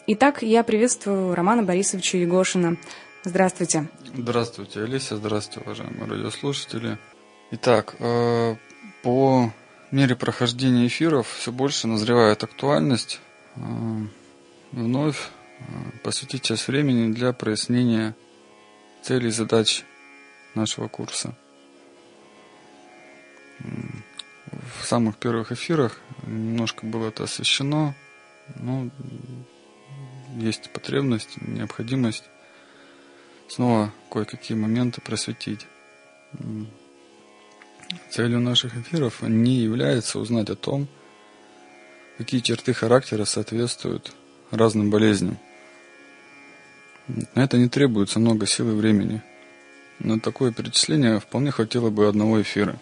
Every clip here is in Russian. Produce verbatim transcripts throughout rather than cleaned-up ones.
Итак, я приветствую Романа Борисовича Егошина. Здравствуйте. Здравствуйте, Олеся. Здравствуйте, уважаемые радиослушатели. Итак, по мере прохождения эфиров все больше назревает актуальность вновь посвятить часть времени для прояснения целей и задач нашего курса. В самых первых эфирах немножко было это освещено, но есть потребность, необходимость снова кое-какие моменты просветить. Целью наших эфиров не является узнать о том, какие черты характера соответствуют разным болезням. На это не требуется много сил и времени. На такое перечисление вполне хватило бы одного эфира.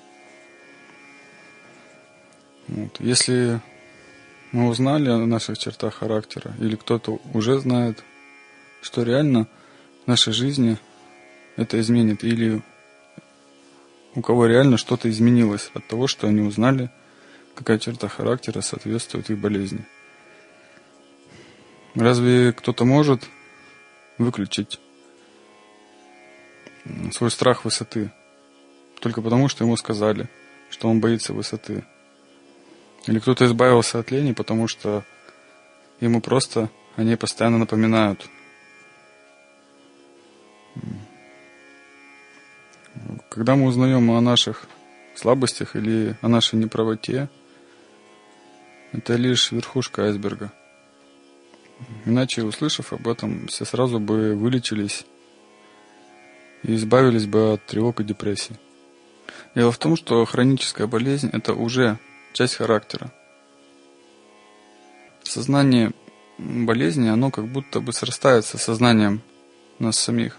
Вот. Если мы узнали о наших чертах характера, или кто-то уже знает, что реально в нашей жизни это изменит, или у кого реально что-то изменилось от того, что они узнали, какая черта характера соответствует их болезни. Разве кто-то может выключить свой страх высоты только потому, что ему сказали, что он боится высоты? Или кто-то избавился от лени, потому что ему просто о ней постоянно напоминают? Когда мы узнаем о наших слабостях или о нашей неправоте, это лишь верхушка айсберга. Иначе, услышав об этом, все сразу бы вылечились и избавились бы от тревог и депрессий. Дело в том, что хроническая болезнь – это уже часть характера. Сознание болезни, оно как будто бы срастается с сознанием нас самих.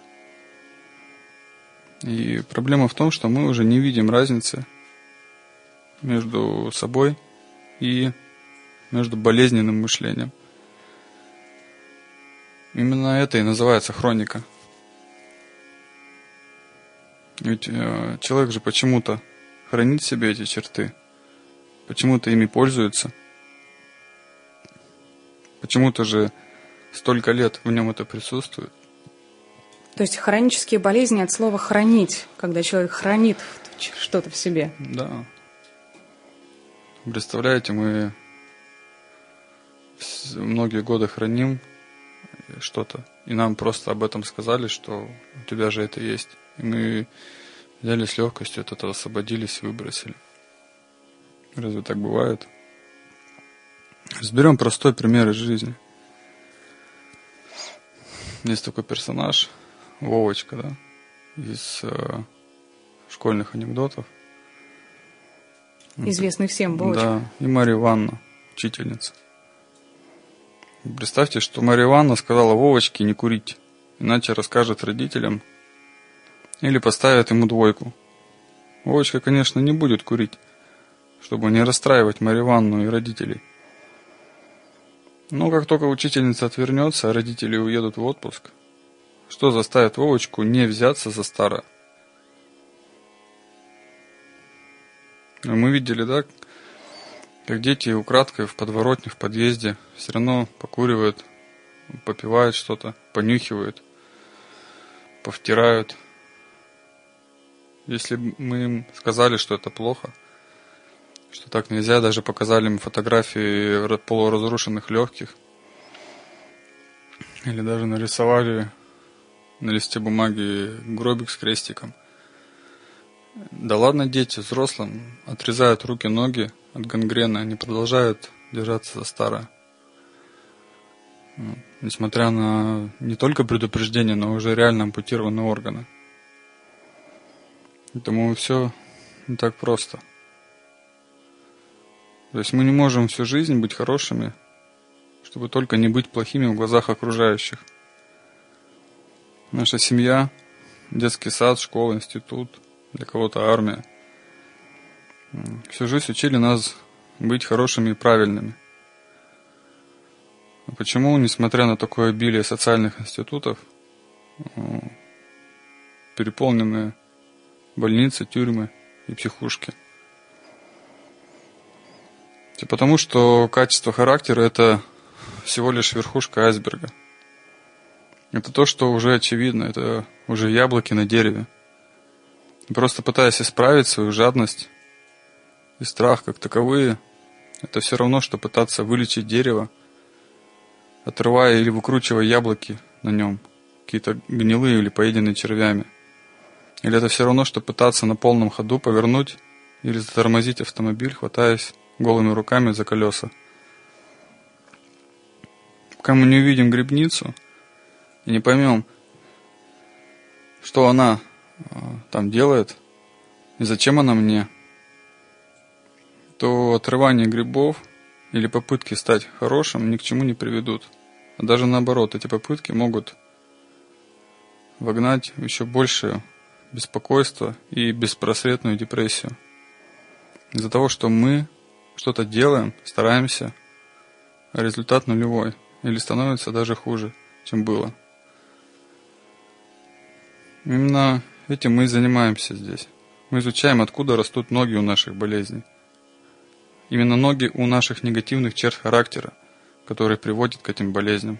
И проблема в том, что мы уже не видим разницы между собой и между болезненным мышлением. Именно это и называется хроника. Ведь э, человек же почему-то хранит в себе эти черты, почему-то ими пользуется, почему-то же столько лет в нем это присутствует. То есть хронические болезни от слова «хранить», когда человек хранит что-то в себе. Да. Представляете, мы многие годы храним что-то, и нам просто об этом сказали, что у тебя же это есть. И мы взяли с легкостью от этого, освободились и выбросили. Разве так бывает? Разберем простой пример из жизни. Есть такой персонаж, Вовочка, да, из э, школьных анекдотов. Известный всем Вовочка. Да, и Марья Ивановна, учительница. Представьте, что Марья Ивановна сказала Вовочке не курить, иначе расскажет родителям или поставит ему двойку. Вовочка, конечно, не будет курить, чтобы не расстраивать Марью Ивановну и родителей. Но как только учительница отвернется, а родители уедут в отпуск, что заставит Вовочку не взяться за старое? Мы видели, да, как дети украдкой в подворотне, в подъезде все равно покуривают, попивают что-то, понюхивают, повтирают. Если мы им сказали, что это плохо, что так нельзя, даже показали им фотографии полуразрушенных легких, или даже нарисовали на листе бумаги гробик с крестиком. Да ладно, дети, взрослым отрезают руки, ноги от гангрены, они продолжают держаться за старое. Несмотря на не только предупреждение, но уже реально ампутированные органы. Поэтому все не так просто. То есть мы не можем всю жизнь быть хорошими, чтобы только не быть плохими в глазах окружающих. Наша семья, детский сад, школа, институт, для кого-то армия. Всю жизнь учили нас быть хорошими и правильными. А почему, несмотря на такое обилие социальных институтов, переполнены больницы, тюрьмы и психушки? Потому что качество характера – это всего лишь верхушка айсберга. Это то, что уже очевидно, это уже яблоки на дереве. Просто пытаясь исправить свою жадность и страх как таковые, это все равно, что пытаться вылечить дерево, отрывая или выкручивая яблоки на нем, какие-то гнилые или поеденные червями. Или это все равно, что пытаться на полном ходу повернуть или затормозить автомобиль, хватаясь голыми руками за колеса. Пока мы не увидим грибницу и не поймем, что она там делает и зачем она мне, то отрывание грибов или попытки стать хорошим ни к чему не приведут. А даже наоборот, эти попытки могут вогнать в еще большее беспокойство и беспросветную депрессию. Из-за того, что мы что-то делаем, стараемся, а результат нулевой или становится даже хуже, чем было. Именно этим мы и занимаемся здесь. Мы изучаем, откуда растут ноги у наших болезней. Именно ноги у наших негативных черт характера, которые приводят к этим болезням.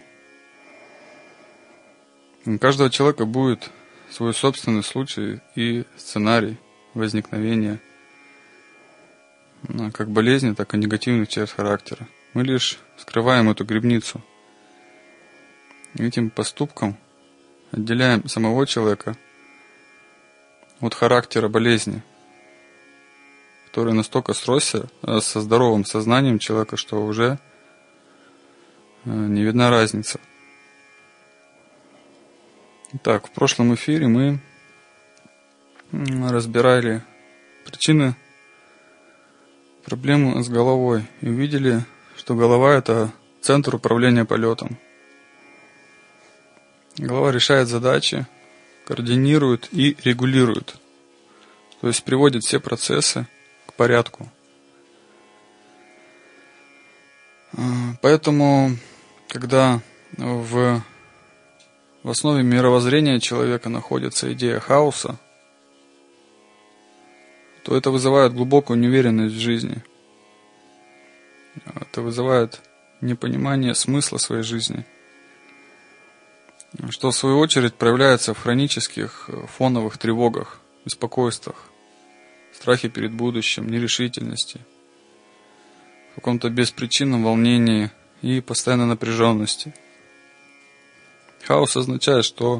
У каждого человека будет свой собственный случай и сценарий возникновения как болезни, так и негативных черт характера. Мы лишь скрываем эту грибницу. Этим поступком отделяем самого человека от характера болезни, который настолько сросся со здоровым сознанием человека, что уже не видна разница. Итак, в прошлом эфире мы разбирали причины проблемы с головой и увидели, что голова – это центр управления полетом. Голова решает задачи, координирует и регулирует, то есть приводит все процессы к порядку. Поэтому, когда в, в основе мировоззрения человека находится идея хаоса, то это вызывает глубокую неуверенность в жизни. Это вызывает непонимание смысла своей жизни, что в свою очередь проявляется в хронических фоновых тревогах, беспокойствах, страхе перед будущим, нерешительности, в каком-то беспричинном волнении и постоянной напряженности. Хаос означает, что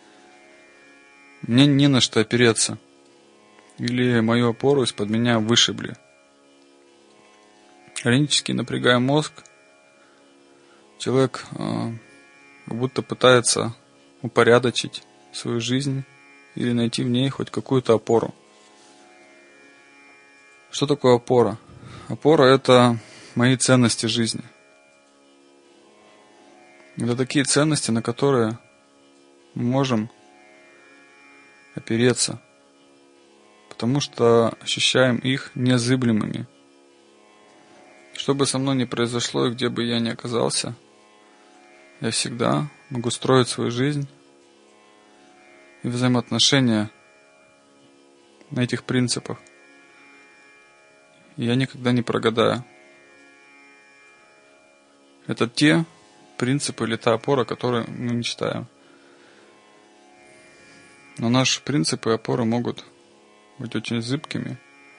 мне не на что опереться, или мою опору из-под меня вышибли. Хронически напрягая мозг, человек э, как будто пытается упорядочить свою жизнь или найти в ней хоть какую-то опору. Что такое опора? Опора – это мои ценности жизни. Это такие ценности, на которые мы можем опереться, потому что ощущаем их незыблемыми. Что бы со мной ни произошло и где бы я ни оказался, я всегда могу строить свою жизнь и взаимоотношения на этих принципах. И я никогда не прогадаю. Это те принципы или та опора, которые мы мечтаем. Но наши принципы и опоры могут быть очень зыбкими,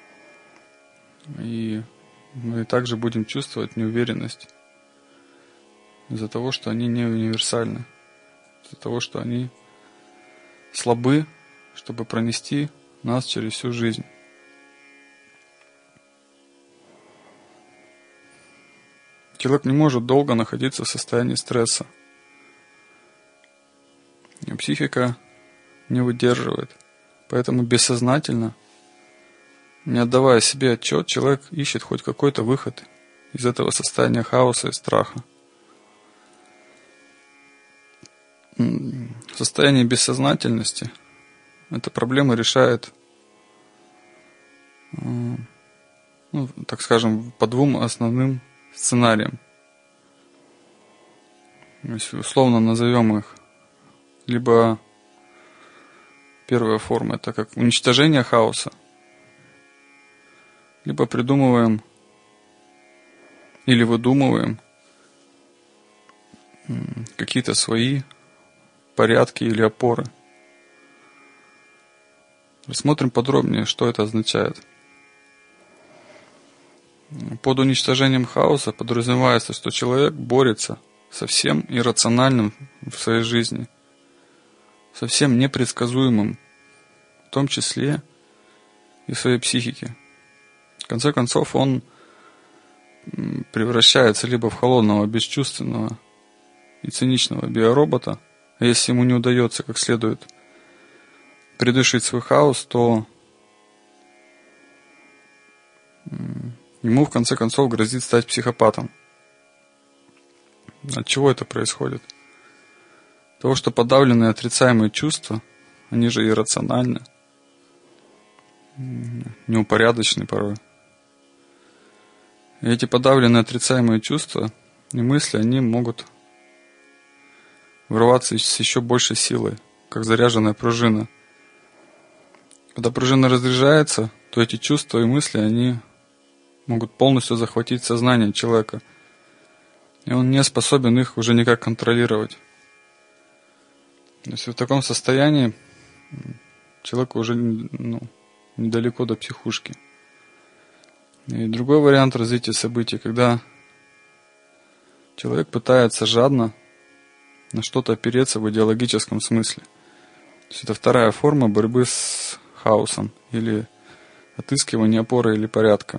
и мы также будем чувствовать неуверенность из-за того, что они не универсальны, из-за того, что они слабы, чтобы пронести нас через всю жизнь. Человек не может долго находиться в состоянии стресса. И психика не выдерживает. Поэтому бессознательно, не отдавая себе отчет, человек ищет хоть какой-то выход из этого состояния хаоса и страха. В состоянии бессознательности эта проблема решает, ну, так скажем, по двум основным сценариям. Если условно назовем их, либо первая форма – это как уничтожение хаоса, либо придумываем или выдумываем какие-то свои порядки или опоры. Рассмотрим подробнее, что это означает. Под уничтожением хаоса подразумевается, что человек борется со всем иррациональным в своей жизни, со всем непредсказуемым, в том числе и в своей психике. В конце концов, он превращается либо в холодного, бесчувственного и циничного биоробота, а если ему не удается как следует придушить свой хаос, то ему в конце концов грозит стать психопатом. От чего это происходит? От того, что подавленные отрицаемые чувства, они же иррациональны, неупорядочны порой. И эти подавленные отрицаемые чувства и мысли, они могут врываться с еще большей силой, как заряженная пружина. Когда пружина разряжается, то эти чувства и мысли, они могут полностью захватить сознание человека, и он не способен их уже никак контролировать. То есть в таком состоянии человеку уже ну, недалеко до психушки. И другой вариант развития событий, когда человек пытается жадно на что-то опереться в идеологическом смысле. То есть это вторая форма борьбы с хаосом или отыскивания опоры или порядка.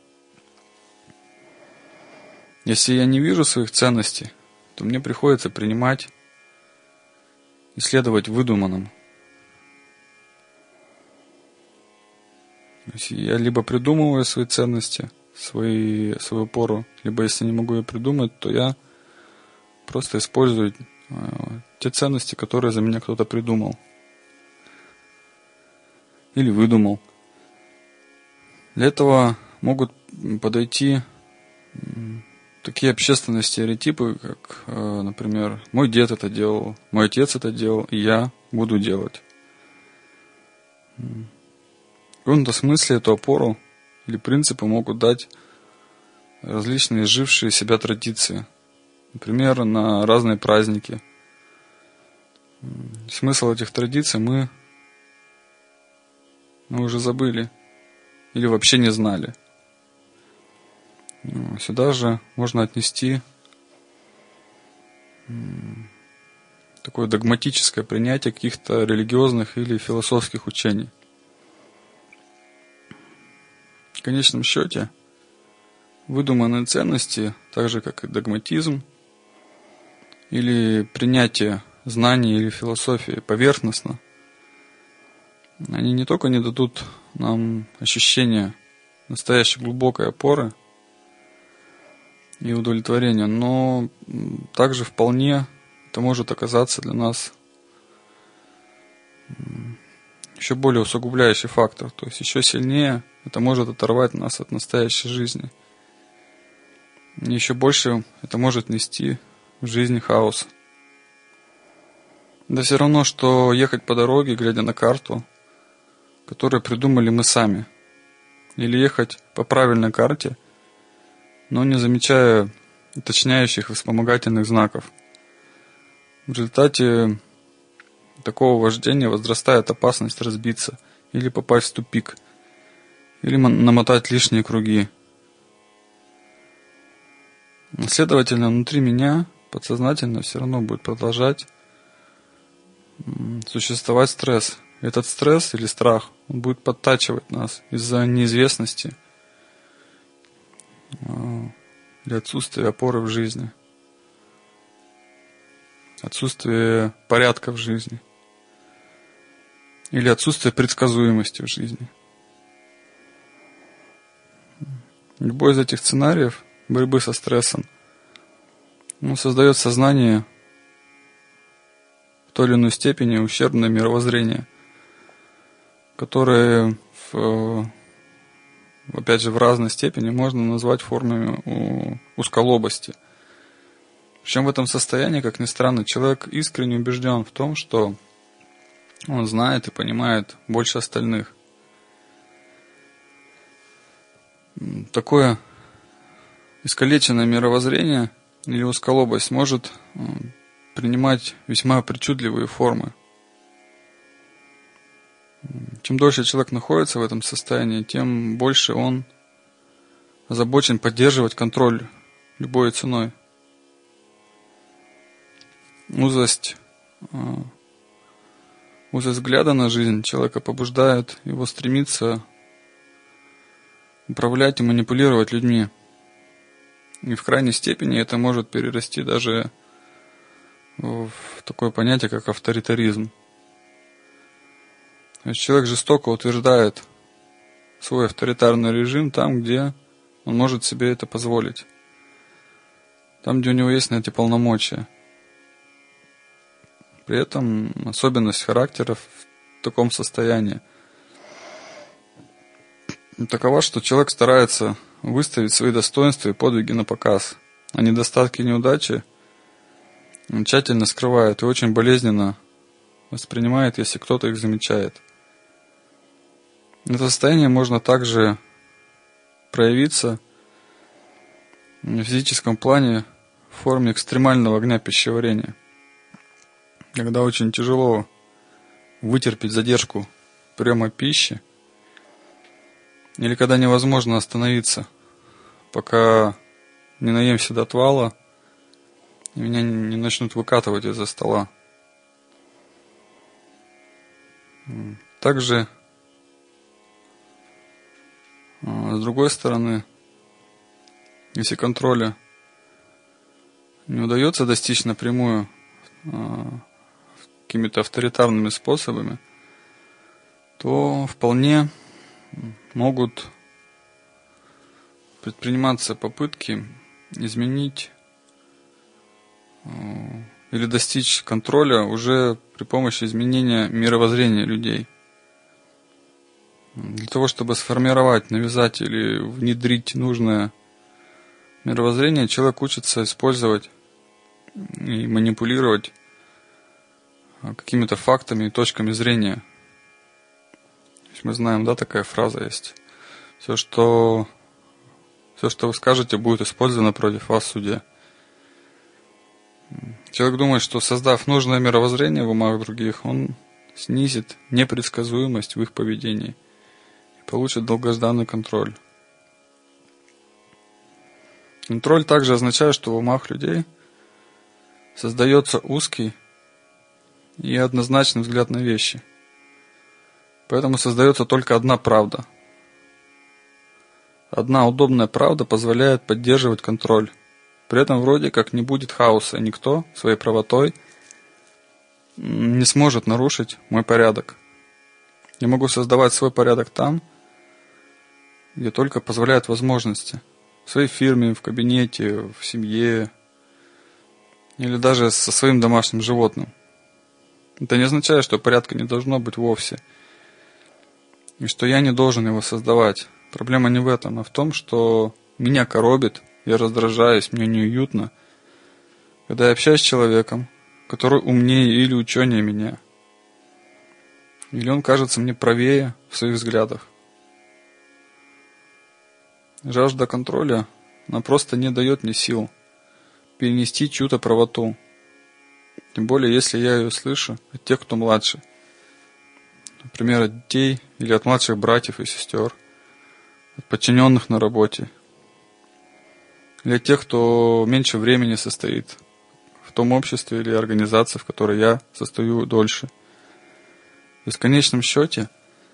Если я не вижу своих ценностей, то мне приходится принимать и следовать выдуманным. Если я либо придумываю свои ценности, свои, свою опору, либо если не могу ее придумать, то я просто использую э, те ценности, которые за меня кто-то придумал или выдумал. Для этого могут подойти такие общественные стереотипы, как, например, мой дед это делал, мой отец это делал, и я буду делать. В каком-то смысле эту опору или принципы могут дать различные изжившие себя традиции. Например, на разные праздники. Смысл этих традиций мы, мы уже забыли или вообще не знали. Сюда же можно отнести такое догматическое принятие каких-то религиозных или философских учений. В конечном счете, выдуманные ценности, так же как и догматизм, или принятие знаний или философии поверхностно, они не только не дадут нам ощущения настоящей глубокой опоры и удовлетворения, но также вполне это может оказаться для нас еще более усугубляющий фактор, то есть еще сильнее это может оторвать нас от настоящей жизни. И еще больше это может нести в жизни хаос. Да все равно, что ехать по дороге, глядя на карту, которую придумали мы сами. Или ехать по правильной карте, но не замечая уточняющих и вспомогательных знаков. В результате такого вождения возрастает опасность разбиться или попасть в тупик, или намотать лишние круги. Следовательно, внутри меня подсознательно все равно будет продолжать существовать стресс. Этот стресс или страх, он будет подтачивать нас из-за неизвестности или отсутствия опоры в жизни, отсутствия порядка в жизни или отсутствия предсказуемости в жизни. Любой из этих сценариев борьбы со стрессом, ну, создает сознание в той или иной степени ущербное мировоззрение, которое, в, опять же, в разной степени можно назвать формами узколобости. Причем в этом состоянии, как ни странно, человек искренне убежден в том, что он знает и понимает больше остальных. Такое искалеченное мировоззрение или узколобость может принимать весьма причудливые формы. Чем дольше человек находится в этом состоянии, тем больше он озабочен поддерживать контроль любой ценой. Узость, узость взгляда на жизнь человека побуждает его стремиться управлять и манипулировать людьми. И в крайней степени это может перерасти даже в такое понятие, как авторитаризм. То есть человек жестоко утверждает свой авторитарный режим там, где он может себе это позволить. Там, где у него есть на эти полномочия. При этом особенность характера в таком состоянии такова, что человек старается выставить свои достоинства и подвиги на показ, а недостатки и неудачи он тщательно скрывает и очень болезненно воспринимает, если кто-то их замечает. Это состояние можно также проявиться в физическом плане в форме экстремального огня пищеварения, когда очень тяжело вытерпеть задержку приема пищи, или когда невозможно остановиться, пока не наемся до отвала и меня не начнут выкатывать из-за стола. Также, с другой стороны, если контроля не удается достичь напрямую какими-то авторитарными способами, то вполне могут предприниматься попытки изменить или достичь контроля уже при помощи изменения мировоззрения людей. Для того, чтобы сформировать, навязать или внедрить нужное мировоззрение, человек учится использовать и манипулировать какими-то фактами и точками зрения. Мы знаем, да, такая фраза есть. Все, что, все, что вы скажете, будет использовано против вас в суде. Человек думает, что создав нужное мировоззрение в умах других, он снизит непредсказуемость в их поведении и получит долгожданный контроль. Контроль также означает, что в умах людей создается узкий и однозначный взгляд на вещи. Поэтому создается только одна правда. Одна удобная правда позволяет поддерживать контроль. При этом вроде как не будет хаоса, и никто своей правотой не сможет нарушить мой порядок. Я могу создавать свой порядок там, где только позволяют возможности. В своей фирме, в кабинете, в семье или даже со своим домашним животным. Это не означает, что порядка не должно быть вовсе. И что я не должен его создавать. Проблема не в этом, а в том, что меня коробит, я раздражаюсь, мне неуютно, когда я общаюсь с человеком, который умнее или ученее меня. Или он кажется мне правее в своих взглядах. Жажда контроля, она просто не дает мне сил перенести чью-то правоту. Тем более, если я ее слышу от тех, кто младше. Например, от детей или от младших братьев и сестер, от подчиненных на работе. Или от тех, кто меньше времени состоит в том обществе или организации, в которой я состою дольше. То есть в конечном счете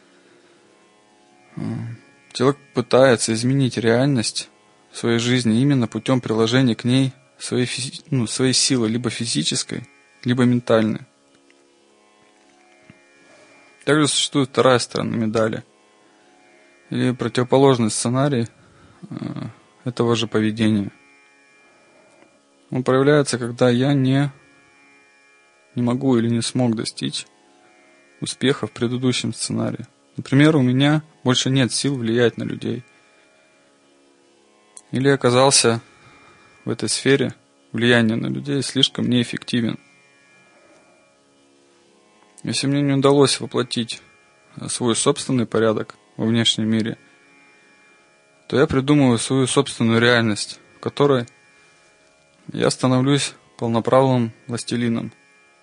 человек пытается изменить реальность в своей жизни именно путем приложения к ней своей, физи- ну, своей силы, либо физической, либо ментальной. Также существует вторая сторона медали, или противоположный сценарий этого же поведения. Он проявляется, когда я не, не могу или не смог достичь успеха в предыдущем сценарии. Например, у меня больше нет сил влиять на людей. Или я оказался в этой сфере влияния на людей слишком неэффективен. Если мне не удалось воплотить свой собственный порядок во внешнем мире, то я придумываю свою собственную реальность, в которой я становлюсь полноправным властелином.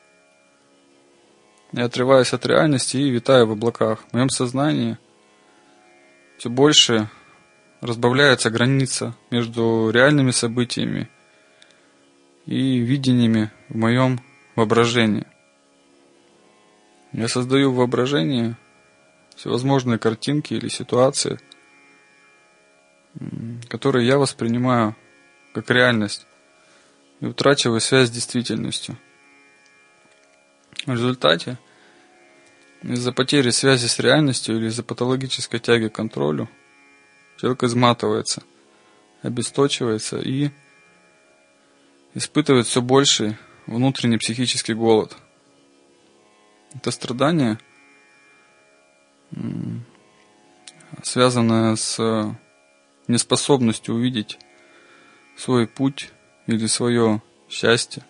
Я отрываюсь от реальности и витаю в облаках. В моем сознании все больше разбавляется граница между реальными событиями и видениями в моем воображении. Я создаю в воображении всевозможные картинки или ситуации, которые я воспринимаю как реальность и утрачиваю связь с действительностью. В результате, из-за потери связи с реальностью или из-за патологической тяги к контролю, человек изматывается, обесточивается и испытывает все больший внутренний психический голод. Это страдание, связанное с неспособностью увидеть свой путь или свое счастье.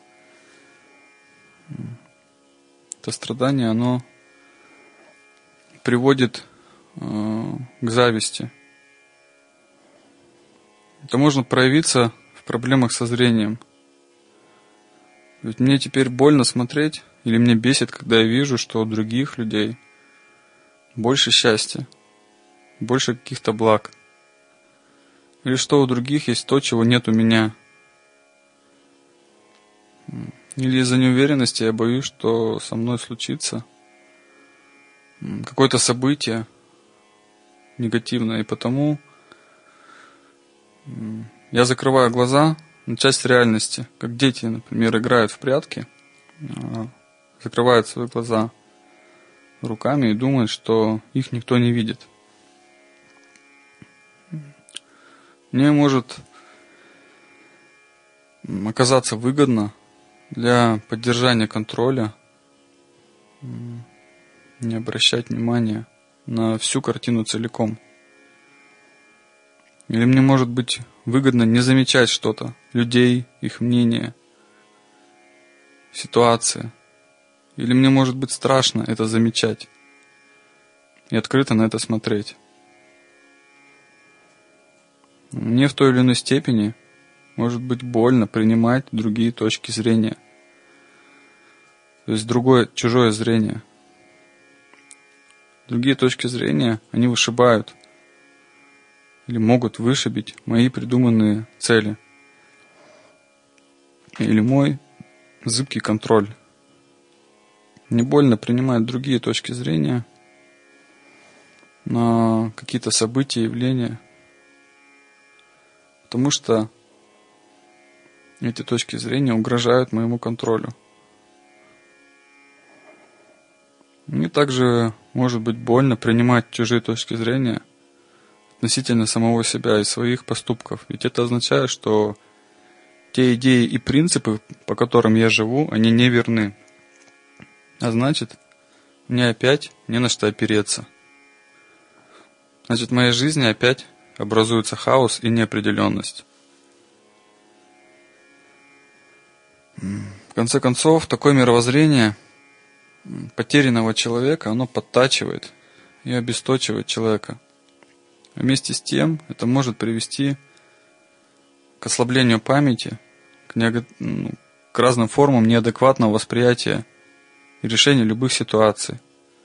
Это страдание, оно приводит э, к зависти. Это может проявиться в проблемах со зрением. Ведь мне теперь больно смотреть, или мне бесит, когда я вижу, что у других людей больше счастья, больше каких-то благ. Или что у других есть то, чего нет у меня. Или из-за неуверенности я боюсь, что со мной случится какое-то событие негативное, и потому я закрываю глаза на часть реальности, как дети, например, играют в прятки, закрывают свои глаза руками и думают, что их никто не видит. Мне может оказаться выгодно для поддержания контроля не обращать внимания на всю картину целиком. Или мне может быть выгодно не замечать что-то, людей, их мнение, ситуации. Или мне может быть страшно это замечать и открыто на это смотреть. Мне в той или иной степени может быть больно принимать другие точки зрения. То есть другое, чужое зрение. Другие точки зрения, они вышибают или могут вышибить мои придуманные цели. Или мой зыбкий контроль. Мне больно принимать другие точки зрения на какие-то события, явления, потому что эти точки зрения угрожают моему контролю. Мне также может быть больно принимать чужие точки зрения относительно самого себя и своих поступков. Ведь это означает, что те идеи и принципы, по которым я живу, они не верны. А значит, мне опять не на что опереться. Значит, в моей жизни опять образуется хаос и неопределенность. В конце концов, такое мировоззрение потерянного человека, оно подтачивает и обесточивает человека. Вместе с тем, это может привести к ослаблению памяти, к, неаг... ну, к разным формам неадекватного восприятия и решения любых ситуаций.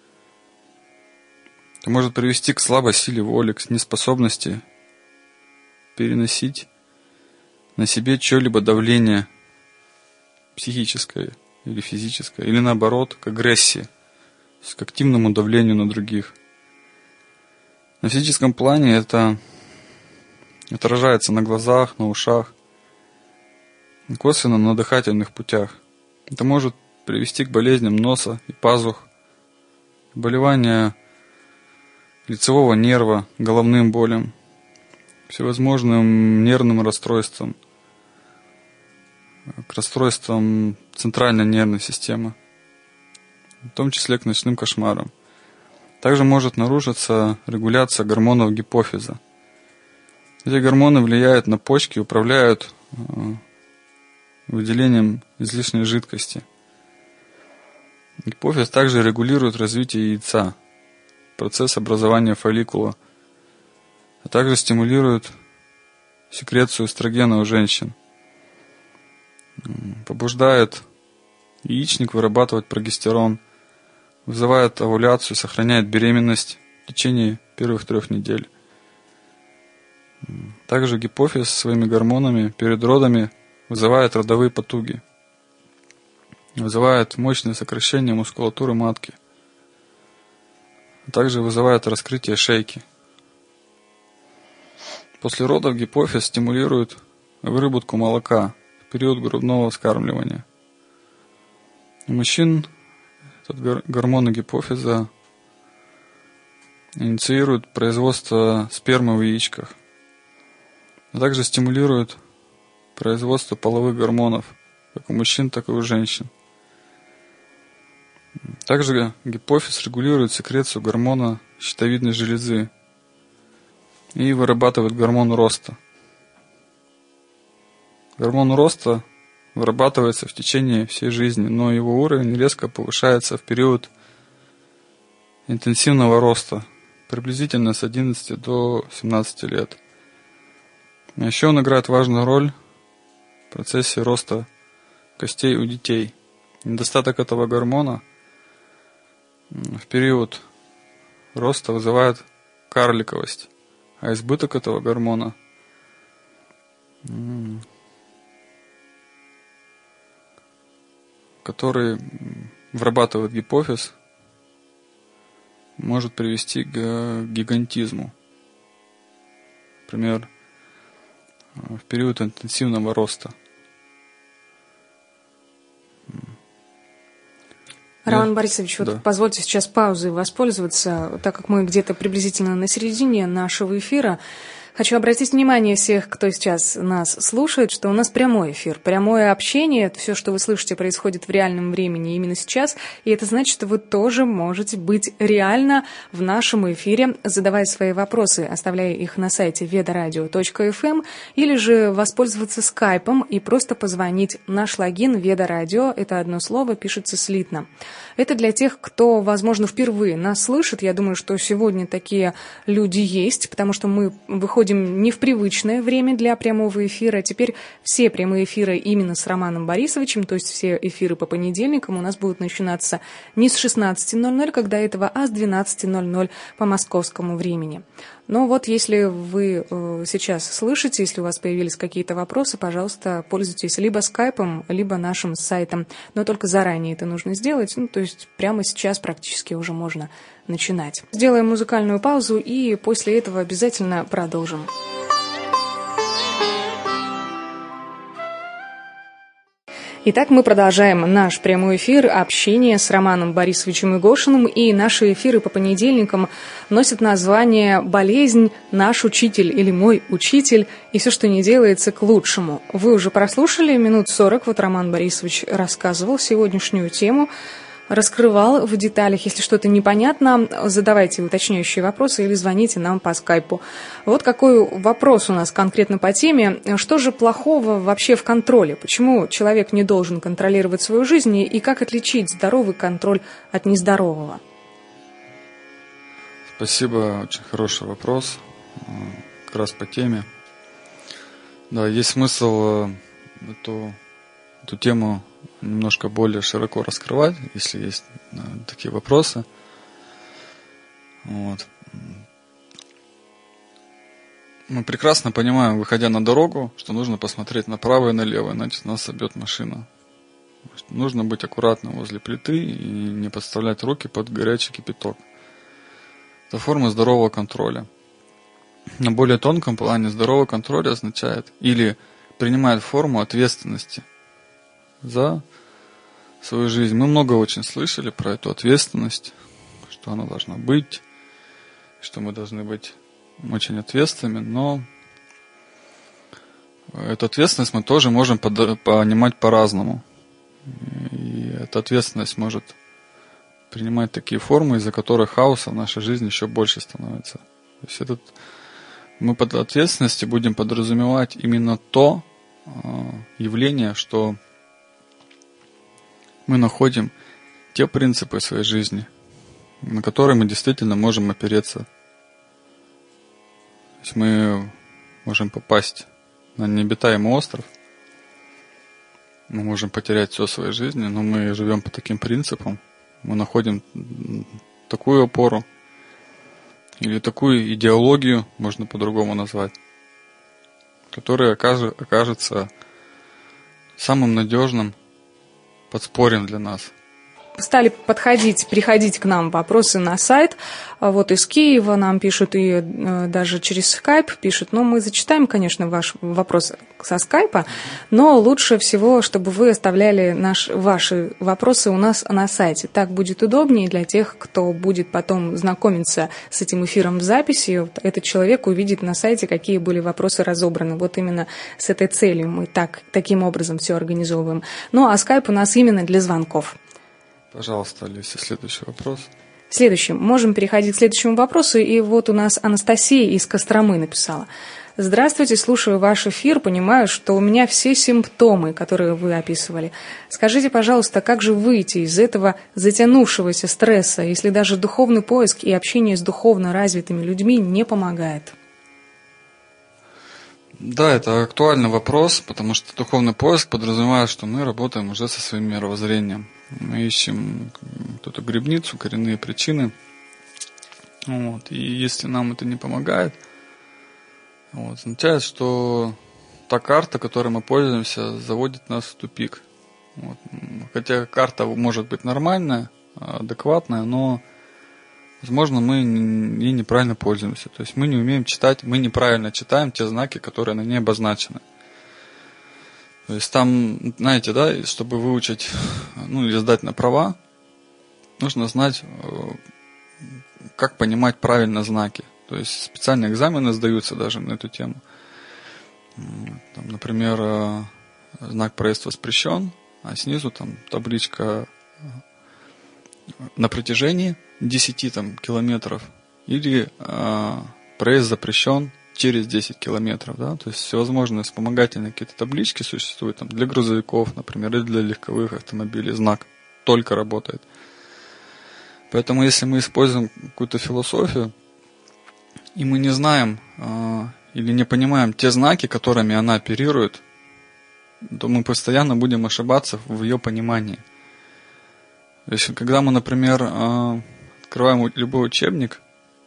Это может привести к слабой силе воли, к неспособности переносить на себе чье-либо давление психическое или физическое, или наоборот, к агрессии, то есть к активному давлению на других. На физическом плане это отражается на глазах, на ушах, косвенно на дыхательных путях. Это может привести к болезням носа и пазух, заболевания лицевого нерва, головным болям, всевозможным нервным расстройствам, к расстройствам центральной нервной системы, в том числе к ночным кошмарам. Также может нарушиться регуляция гормонов гипофиза. Эти гормоны влияют на почки и управляют выделением излишней жидкости. Гипофиз также регулирует развитие яйца, процесс образования фолликула, а также стимулирует секрецию эстрогена у женщин. побуждает яичник вырабатывать прогестерон, вызывает овуляцию, сохраняет беременность в течение первых трех недель. Также гипофиз своими гормонами перед родами вызывает родовые потуги, вызывает мощное сокращение мускулатуры матки, а также вызывает раскрытие шейки. После родов гипофиз стимулирует выработку молока в период грудного вскармливания. У мужчин этот гормон гипофиза инициирует производство спермы в яичках, а также стимулирует производство половых гормонов, как у мужчин, так и у женщин. Также гипофиз регулирует секрецию гормона щитовидной железы и вырабатывает гормон роста. Гормон роста вырабатывается в течение всей жизни, но его уровень резко повышается в период интенсивного роста, приблизительно с одиннадцати до семнадцати лет. А еще он играет важную роль в процессе роста костей у детей. Недостаток этого гормона в период роста вызывает карликовость, а избыток этого гормона который вырабатывает гипофиз, может привести к гигантизму. Например, в период интенсивного роста. Роман Я... Борисович, вот да. позвольте сейчас паузой воспользоваться, так как мы где-то приблизительно на середине нашего эфира. Хочу обратить внимание всех, кто сейчас нас слушает, что у нас прямой эфир, прямое общение. Все, что вы слышите, происходит в реальном времени именно сейчас. И это значит, что вы тоже можете быть реально в нашем эфире, задавая свои вопросы, оставляя их на сайте ведарадио точка эф эм, или же воспользоваться скайпом и просто позвонить. Наш логин Ведарадио, это одно слово, пишется слитно. Это для тех, кто, возможно, впервые нас слышит. Я думаю, что сегодня такие люди есть, потому что мы выходим не в привычное время для прямого эфира. Теперь все прямые эфиры именно с Романом Борисовичем, то есть все эфиры по понедельникам у нас будут начинаться не с шестнадцати ноль-ноль, как до этого, а с двенадцати ноль-ноль по московскому времени. Но вот если вы э, сейчас слышите, если у вас появились какие-то вопросы, пожалуйста, пользуйтесь либо скайпом, либо нашим сайтом. Но только заранее это нужно сделать, ну, то есть прямо сейчас практически уже можно начинать. Сделаем музыкальную паузу и после этого обязательно продолжим. Итак, мы продолжаем наш прямой эфир, общение с Романом Борисовичем Игошиным, и наши эфиры по понедельникам носят название «Болезнь. Наш учитель» или «Мой учитель», и все, что не делается, к лучшему. Вы уже прослушали минут сорок, вот Роман Борисович рассказывал сегодняшнюю тему, раскрывал в деталях. Если что-то непонятно, задавайте уточняющие вопросы или звоните нам по скайпу. Вот какой вопрос у нас конкретно по теме. Что же плохого вообще в контроле? Почему человек не должен контролировать свою жизнь? И как отличить здоровый контроль от нездорового? Спасибо, очень хороший вопрос. Как раз по теме. Да, есть смысл эту, эту тему немножко более широко раскрывать, если есть такие вопросы. Вот. Мы прекрасно понимаем, выходя на дорогу, что нужно посмотреть направо и налево, иначе нас собьет машина. Нужно быть аккуратным возле плиты и не подставлять руки под горячий кипяток. Это форма здорового контроля. На более тонком плане здоровый контроль означает или принимает форму ответственности за свою жизнь. Мы много очень слышали про эту ответственность, что она должна быть, что мы должны быть очень ответственными, но эту ответственность мы тоже можем понимать по-разному. И эта ответственность может принимать такие формы, из-за которых хаоса в нашей жизни еще больше становится. То есть этот, мы под ответственностью будем подразумевать именно то э, явление, что мы находим те принципы своей жизни, на которые мы действительно можем опереться. То есть мы можем попасть на необитаемый остров мы можем потерять все в своей жизни, но мы живем по таким принципам, мы находим такую опору или такую идеологию, можно по-другому назвать, которая окажется самым надежным подспорьем для нас. Стали подходить, приходить к нам вопросы на сайт. Вот из Киева нам пишут, и э, даже через скайп пишут. Но мы зачитаем, конечно, ваш вопрос со скайпа, но лучше всего, чтобы вы оставляли наш, ваши вопросы у нас на сайте. Так будет удобнее для тех, кто будет потом знакомиться с этим эфиром в записи. Вот этот человек увидит на сайте, какие были вопросы разобраны. Вот именно с этой целью мы так, таким образом все организовываем. Ну, а скайп у нас именно для звонков. Пожалуйста, Олеся, следующий вопрос. Следующим. Можем переходить к следующему вопросу. И вот у нас Анастасия из Костромы написала. Здравствуйте, слушаю ваш эфир, понимаю, что у меня все симптомы, которые вы описывали. Скажите, пожалуйста, как же выйти из этого затянувшегося стресса, если даже духовный поиск и общение с духовно развитыми людьми не помогает? Да, это актуальный вопрос, потому что духовный поиск подразумевает, что мы работаем уже со своим мировоззрением. Мы ищем эту грибницу, коренные причины. Вот. И если нам это не помогает, вот, означает, что та карта, которой мы пользуемся, заводит нас в тупик. Вот. Хотя карта может быть нормальная, адекватная, но, возможно, мы ей неправильно пользуемся. То есть мы не умеем читать, мы неправильно читаем те знаки, которые на ней обозначены. То есть там, знаете, да, чтобы выучить, ну, или сдать на права, нужно знать, как понимать правильно знаки. То есть специальные экзамены сдаются даже на эту тему. Там, например, знак проезд воспрещен, а снизу там табличка на протяжении десяти там, километров или э, проезд запрещен через десять километров, да, то есть всевозможные вспомогательные какие-то таблички существуют там для грузовиков, например, или для легковых автомобилей, знак только работает. Поэтому если мы используем какую-то философию, и мы не знаем э, или не понимаем те знаки, которыми она оперирует, то мы постоянно будем ошибаться в ее понимании. То есть, когда мы, например, э, открываем любой учебник,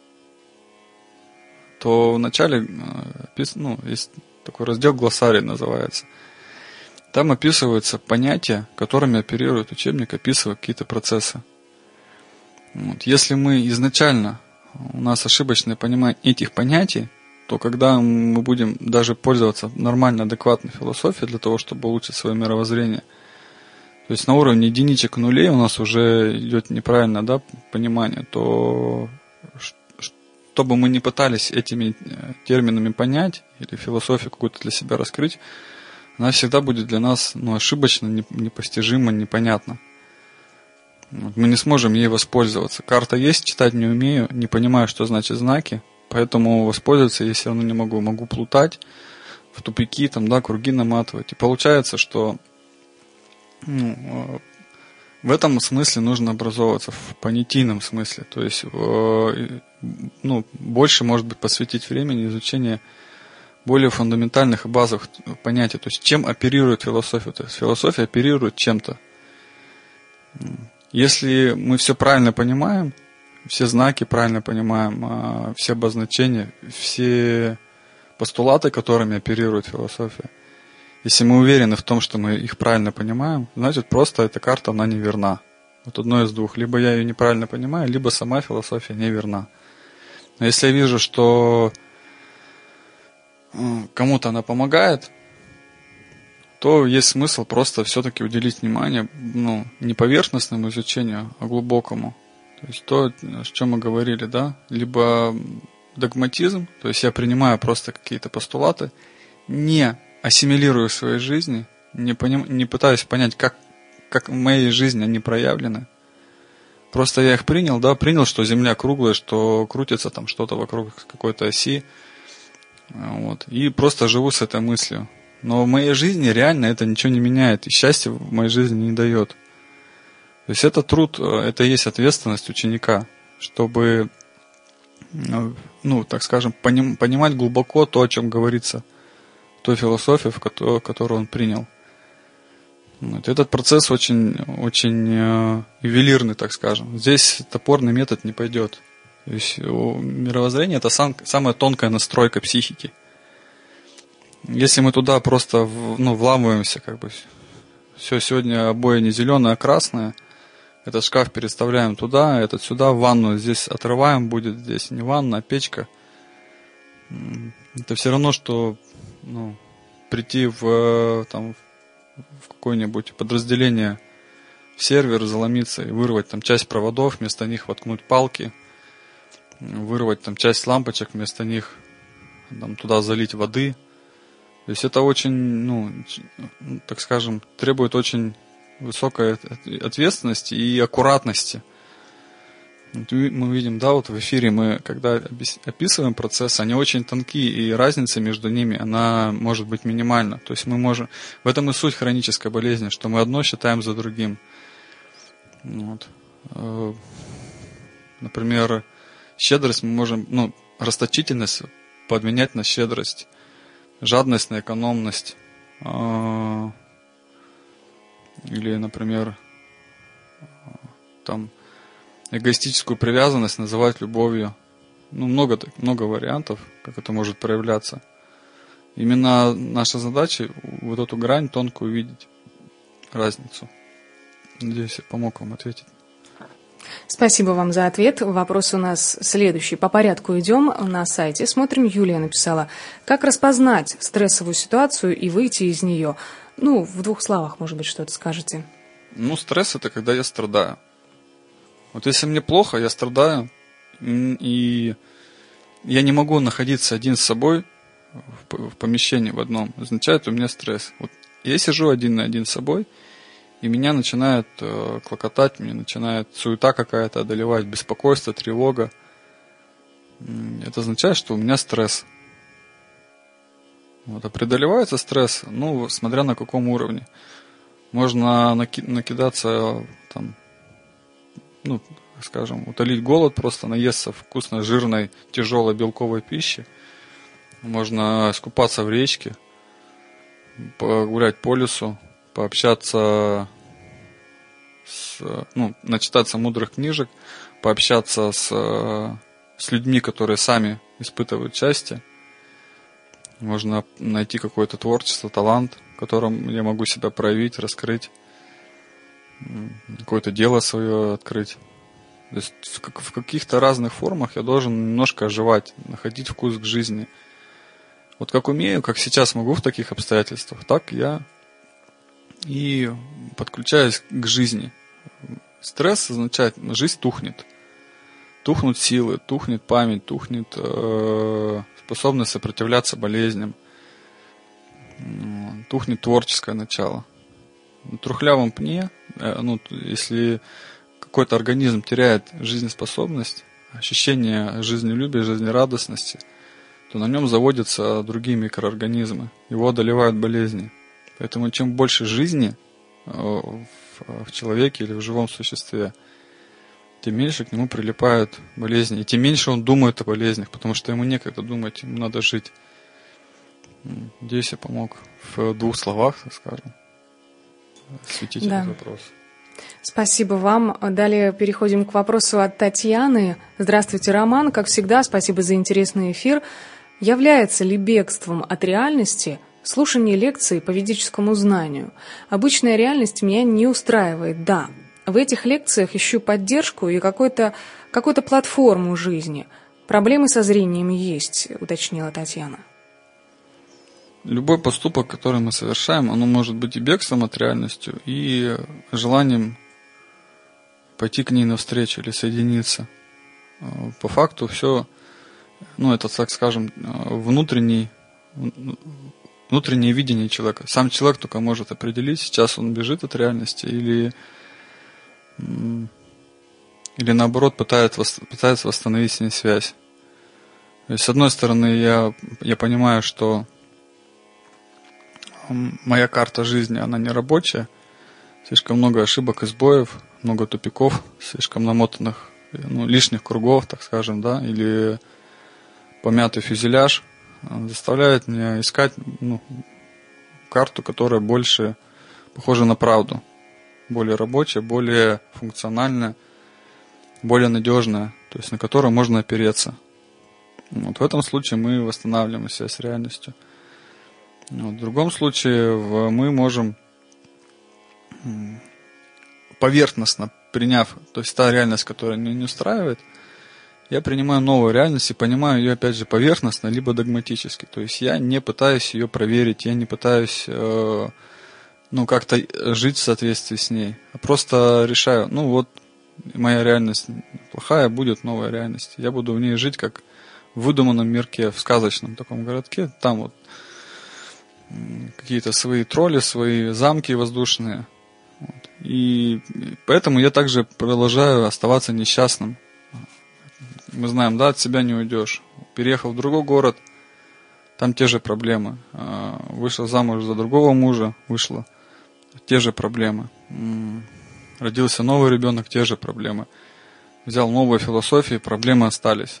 то вначале ну, есть такой раздел глоссарий называется. Там описываются понятия, которыми оперирует учебник, описывая какие-то процессы. Вот. Если мы изначально, у нас ошибочное понимание этих понятий, то когда мы будем даже пользоваться нормально, адекватной философией для того, чтобы улучшить свое мировоззрение, то есть на уровне единичек и нулей у нас уже идет неправильное, да, понимание, то что бы мы ни пытались этими терминами понять или философию какую-то для себя раскрыть, она всегда будет для нас ну, ошибочно, непостижимо, непонятна. Мы не сможем ей воспользоваться. Карта есть, читать не умею, не понимаю, что значит знаки, поэтому воспользоваться я все равно не могу. Могу плутать в тупики, там, да, круги наматывать. И получается, что ну, в этом смысле нужно образовываться, в понятийном смысле. То есть ну, больше, может быть, посвятить времени изучению более фундаментальных и базовых понятий. То есть чем оперирует философия? То есть философия оперирует чем-то. Если мы все правильно понимаем, все знаки правильно понимаем, все обозначения, все постулаты, которыми оперирует философия, если мы уверены в том, что мы их правильно понимаем, значит просто эта карта, она неверна. Вот одно из двух. Либо я ее неправильно понимаю, либо сама философия неверна. Но если я вижу, что кому-то она помогает, то есть смысл просто все-таки уделить внимание ну, не поверхностному изучению, а глубокому. То есть то, о чем мы говорили, да, либо догматизм, то есть я принимаю просто какие-то постулаты, не ассимилирую в своей жизни, не, поним, не пытаюсь понять, как, как в моей жизни они проявлены. Просто я их принял, да, принял, что Земля круглая, что крутится там что-то вокруг какой-то оси, вот, и просто живу с этой мыслью. Но в моей жизни реально это ничего не меняет, и счастья в моей жизни не дает. То есть это труд, это и есть ответственность ученика, чтобы, ну, так скажем, поним, понимать глубоко то, о чем говорится, той философии, в которую, которую он принял. Вот. Этот процесс очень, очень э, ювелирный, так скажем. Здесь топорный метод не пойдет. То есть мировоззрение – это сам, самая тонкая настройка психики. Если мы туда просто в, ну, вламываемся, как бы, все, сегодня обои не зеленые, а красные, этот шкаф переставляем туда, этот сюда, ванну здесь отрываем, будет здесь не ванна, а печка. Это все равно, что ну, прийти в, там, в какое-нибудь подразделение, в сервер, заломиться и вырвать там часть проводов, вместо них воткнуть палки, вырвать там часть лампочек, вместо них там, туда залить воды. То есть это очень, ну, так скажем, требует очень высокой ответственности и аккуратности. Вот мы видим, да, вот в эфире мы, когда описываем процессы, они очень тонкие, и разница между ними, она может быть минимальна. То есть мы можем... В этом и суть хронической болезни, что мы одно считаем за другим. Вот. Например, щедрость мы можем, ну, расточительность подменять на щедрость, жадность на экономность. Или, например, там, эгоистическую привязанность называть любовью. Ну, много, много вариантов, как это может проявляться. Именно наша задача вот эту грань тонкую увидеть, разницу. Надеюсь, я помог вам ответить. Спасибо вам за ответ. Вопрос у нас следующий. По порядку идем на сайте. Смотрим, Юлия написала. Как распознать стрессовую ситуацию и выйти из нее? Ну, в двух словах, может быть, что-то скажете. Ну, стресс – это когда я страдаю. Вот если мне плохо, я страдаю, и я не могу находиться один с собой в помещении в одном, означает у меня стресс. Вот я сижу один на один с собой, и меня начинает э, клокотать, меня начинает суета какая-то одолевать, беспокойство, тревога. Это означает, что у меня стресс. Вот, а преодолевается стресс, ну, смотря на каком уровне. Можно наки- накидаться, там, ну, скажем, утолить голод, просто наесться вкусной, жирной, тяжелой белковой пищи. Можно искупаться в речке, погулять по лесу, пообщаться, с, ну, начитаться мудрых книжек, пообщаться с, с людьми, которые сами испытывают счастье. Можно найти какое-то творчество, талант, в котором я могу себя проявить, раскрыть, какое-то дело свое открыть. То есть в каких-то разных формах я должен немножко оживать, находить вкус к жизни. Вот как умею, как сейчас могу в таких обстоятельствах, так я и подключаюсь к жизни. Стресс означает, жизнь тухнет. Тухнут силы, тухнет память, тухнет э, способность сопротивляться болезням, тухнет творческое начало. На трухлявом пне, э, ну, если какой-то организм теряет жизнеспособность, ощущение жизнелюбия, жизнерадостности, то на нем заводятся другие микроорганизмы, его одолевают болезни. Поэтому чем больше жизни в, в человеке или в живом существе, тем меньше к нему прилипают болезни, и тем меньше он думает о болезнях, потому что ему некогда думать, ему надо жить. Надеюсь, я помог в двух словах, так скажем, осветить да. этот вопрос. Спасибо вам. Далее переходим к вопросу от Татьяны. Здравствуйте, Роман. Как всегда, спасибо за интересный эфир. Является ли бегством от реальности слушание лекций по ведическому знанию? Обычная реальность меня не устраивает, да. В этих лекциях ищу поддержку и какой-то, какую-то платформу жизни. Проблемы со зрением есть, уточнила Татьяна. Любой поступок, который мы совершаем, оно может быть и бегством от реальности, и желанием пойти к ней навстречу или соединиться. По факту все, ну, это, так скажем, внутренний, внутреннее видение человека. Сам человек только может определить, сейчас он бежит от реальности или, или наоборот пытается, пытается восстановить с ней связь. То есть, с одной стороны, я, я понимаю, что моя карта жизни, она не рабочая, слишком много ошибок и сбоев, много тупиков, слишком намотанных, ну, лишних кругов, так скажем, да, или помятый фюзеляж заставляет меня искать, ну, карту, которая больше похоже на правду. Более рабочая, более функциональная, более надежная, то есть на которую можно опереться. Вот в этом случае мы восстанавливаем связь с реальностью. Вот в другом случае мы можем поверхностно приняв, то есть та реальность, которая меня не устраивает, я принимаю новую реальность и понимаю ее, опять же, поверхностно, либо догматически. То есть я не пытаюсь ее проверить, я не пытаюсь э, ну, как-то жить в соответствии с ней, а просто решаю, ну вот, моя реальность плохая, будет новая реальность. Я буду в ней жить как в выдуманном мирке, в сказочном таком городке. Там вот какие-то свои тролли, свои замки воздушные. Вот. И поэтому я также продолжаю оставаться несчастным. Мы знаем, да, от себя не уйдешь. Переехал в другой город, там те же проблемы. Вышла замуж за другого мужа, вышла, те же проблемы. Родился новый ребенок, те же проблемы. Взял новую философию, проблемы остались.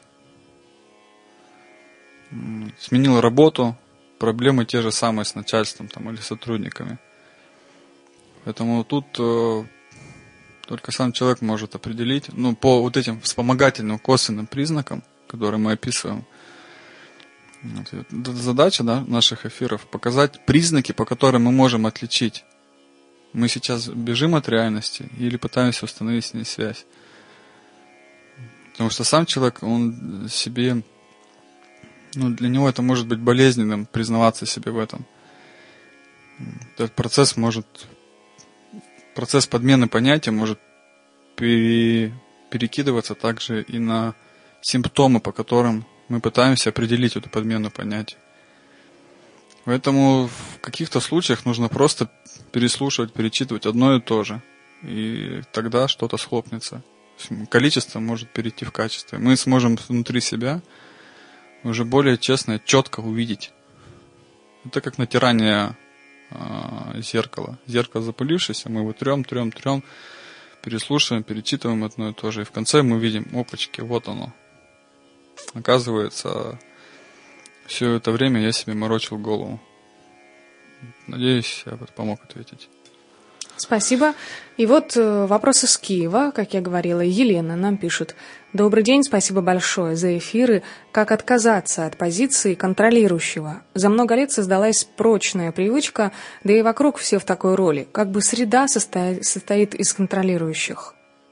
Сменил работу, проблемы те же самые с начальством там, или сотрудниками. Поэтому тут э, только сам человек может определить, ну, по вот этим вспомогательным косвенным признакам, которые мы описываем. Вот, это задача, да, наших эфиров показать признаки, по которым мы можем отличить. Мы сейчас бежим от реальности или пытаемся установить с ней связь. Потому что сам человек, он себе, ну, для него это может быть болезненным, признаваться себе в этом. Этот процесс может, процесс подмены понятия может пере, перекидываться также и на симптомы, по которым мы пытаемся определить эту подмену понятия. Поэтому в каких-то случаях нужно просто переслушивать, перечитывать одно и то же. И тогда что-то схлопнется. Количество может перейти в качество. Мы сможем внутри себя уже более честно, четко увидеть. Это как натирание э, зеркала. Зеркало запылившееся, мы его трем, трем, трем, переслушиваем, перечитываем одно и то же. И в конце мы видим, опачки, вот оно. Оказывается, все это время я себе морочил голову. Надеюсь, я помог ответить. Спасибо. И вот вопрос из Киева, как я говорила, Елена нам пишет. Добрый день, спасибо большое за эфиры. Как отказаться от позиции контролирующего? За много лет создалась прочная привычка, да и вокруг все в такой роли. Как бы среда состоит, состоит из контролирующих.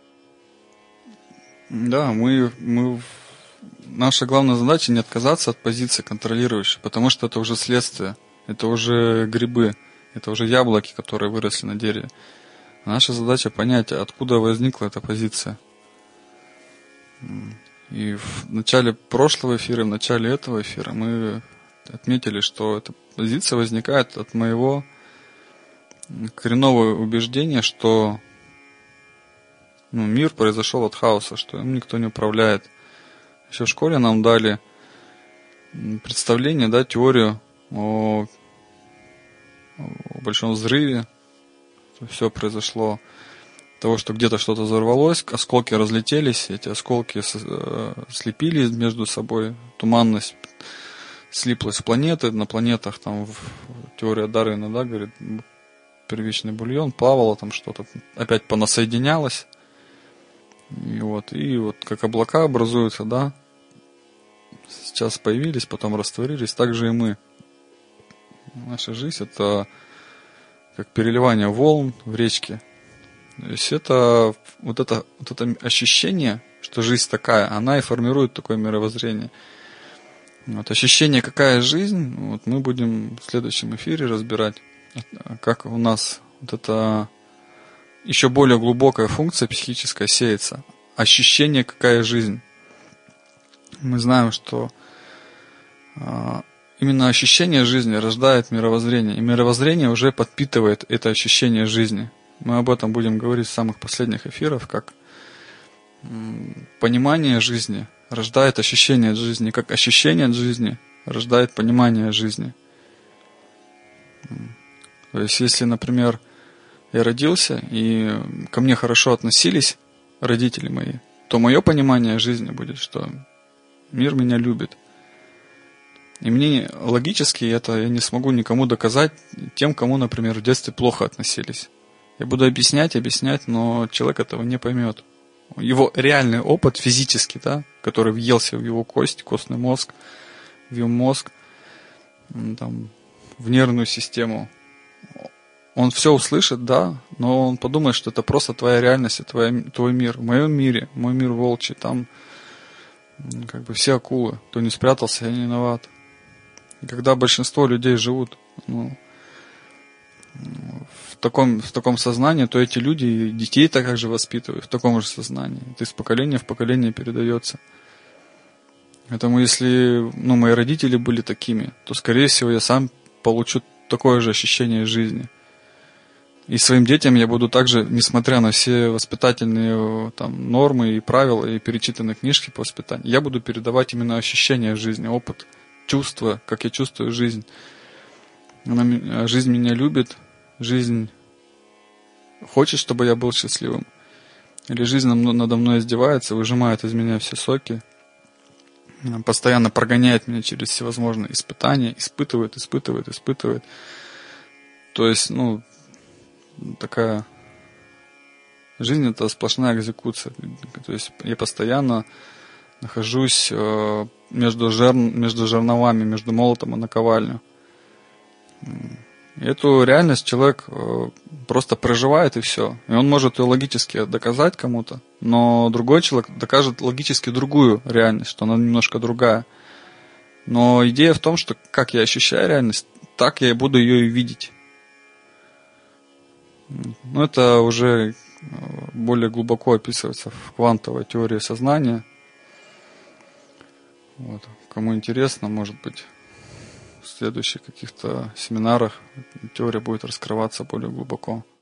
Да, мы, мы... наша главная задача не отказаться от позиции контролирующей, потому что это уже следствие, это уже грибы. Это уже яблоки, которые выросли на дереве. Наша задача понять, откуда возникла эта позиция. И в начале прошлого эфира, в начале этого эфира мы отметили, что эта позиция возникает от моего коренного убеждения, что ну, мир произошел от хаоса, что им никто не управляет. Еще в школе нам дали представление, да, теорию о о большом взрыве, все произошло от того, что где-то что-то взорвалось, осколки разлетелись, эти осколки слепили между собой, туманность слиплась в планеты, на планетах там теория Дарвина, да, говорит, первичный бульон, плавало там что-то, опять понасоединялось, и вот, и вот как облака образуются, да, сейчас появились, потом растворились, так же и мы. Наша жизнь — это как переливание волн в речке. То есть это вот, это вот это ощущение, что жизнь такая, она и формирует такое мировоззрение. Вот ощущение, какая жизнь, вот мы будем в следующем эфире разбирать, как у нас вот эта еще более глубокая функция психическая сеется. Ощущение, какая жизнь. Мы знаем, что именно ощущение жизни рождает мировоззрение, и мировоззрение уже подпитывает это ощущение жизни. Мы об этом будем говорить в самых последних эфирах, как понимание жизни рождает ощущение от жизни, как ощущение от жизни рождает понимание жизни. То есть, если, например, я родился, и ко мне хорошо относились родители мои, то мое понимание жизни будет, что мир меня любит. И мне логически это я не смогу никому доказать, тем, кому, например, в детстве плохо относились. Я буду объяснять, объяснять, но человек этого не поймет. Его реальный опыт физический, да, который въелся в его кость, костный мозг, в его мозг, там, в нервную систему, он все услышит, да, но он подумает, что это просто твоя реальность и твоя, твой мир. В моем мире, мой мир волчий, там как бы все акулы. Кто не спрятался, я не виноват. И когда большинство людей живут ну, в, таком, в таком сознании, то эти люди и детей так как же воспитывают в таком же сознании. Это из поколения в поколение передается. Поэтому если ну, мои родители были такими, то, скорее всего, я сам получу такое же ощущение жизни. И своим детям я буду также, несмотря на все воспитательные там, нормы и правила, и перечитанные книжки по воспитанию, я буду передавать именно ощущения жизни, опыт, чувства, как я чувствую жизнь. Она, жизнь меня любит, жизнь хочет, чтобы я был счастливым. Или жизнь надо мной издевается, выжимает из меня все соки, постоянно прогоняет меня через всевозможные испытания, испытывает, испытывает, испытывает. То есть, ну, такая жизнь — это сплошная экзекуция. То есть я постоянно нахожусь между, жерн, между жерновами, между молотом и наковальню. И эту реальность человек просто проживает и все. И он может ее логически доказать кому-то, но другой человек докажет логически другую реальность, что она немножко другая. Но идея в том, что как я ощущаю реальность, так я и буду ее и видеть. Ну, это уже более глубоко описывается в квантовой теории сознания. Вот. Кому интересно, может быть, в следующих каких-то семинарах теория будет раскрываться более глубоко.